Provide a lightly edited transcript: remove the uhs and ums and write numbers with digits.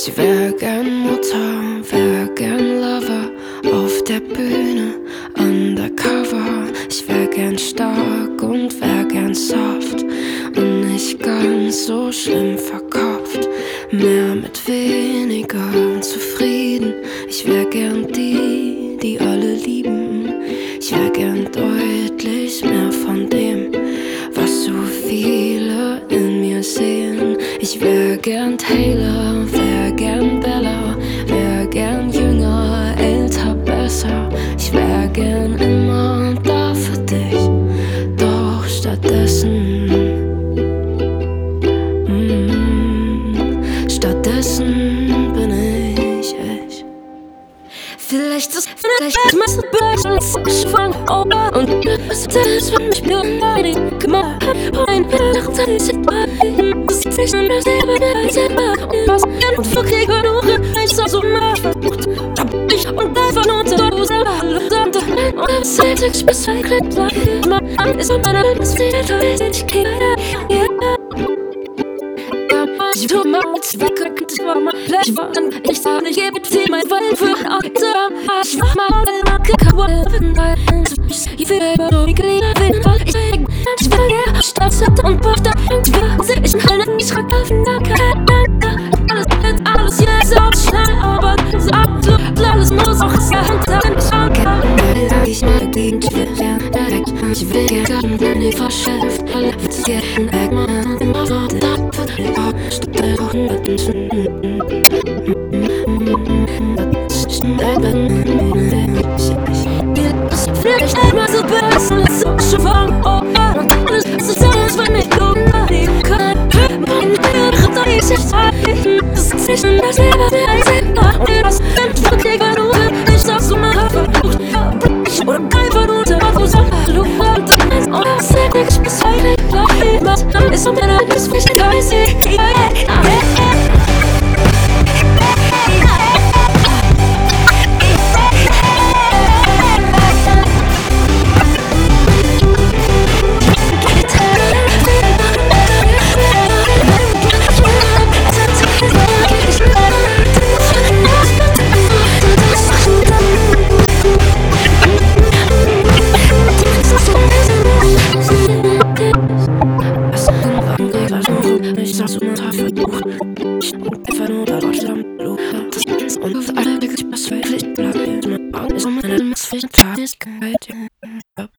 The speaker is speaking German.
Ich wär gern Mutter, wär gern Lover, auf der Bühne, undercover. Ich wär gern stark und wär gern soft und nicht ganz so schlimm verkopft. Mehr mit weniger zufrieden. Ich wär gern die, die alle lieben. Ich wär gern deutlich mehr von dem, was so viele in mir sehen. Ich wär gern Taylor, wär gern Bella, wär gern jünger, älter, besser. Ich wär gern immer da für dich, doch stattdessen bin ich. Vielleicht machst du bereits von oben und das von mich beleidigt gemacht. Ein Nacht ist es zwischen mir selber und was und wirklich genug ich so mal versucht hab ich und einfach nur zu selber und das seit ich bis ein Klick man ist meine ich ich tu mal weg, das war mal gleich warten. Ich sag nicht, gebe dir mein Fall für Akte. Ich mach mal eine Kacke, ich will über so wie Glieder finden. Ich will ja Stadt und Pofter. Ich will einen Schrank öffnen, alles hier ist auch schnell, aber alles muss auch sein. Ich mag die direkt. Ich will gerne, wenn ich verschärft. Alles gerne, Eggman, immer warten. Vielleicht einmal so besser, so schon von oben. Und alles ist alles, wenn ich gucken kann. Mein Herz, da ist es zeichen. Das ist zwischen das Leben, der ich sehe. Und das sind wirklich genug. Ich sag's so mal verflucht. Oder einfach nur der Ort, wo so hallo. Und das sagt ich bis heute. Was ist um deine Lust, wie ich nicht weiß. Ich sag's immer versucht. Und einfach nur da Deutschland, das ist und auf alle wirklich was wirklich bleibt. Meine Augen ist um meine Missfähigkeit.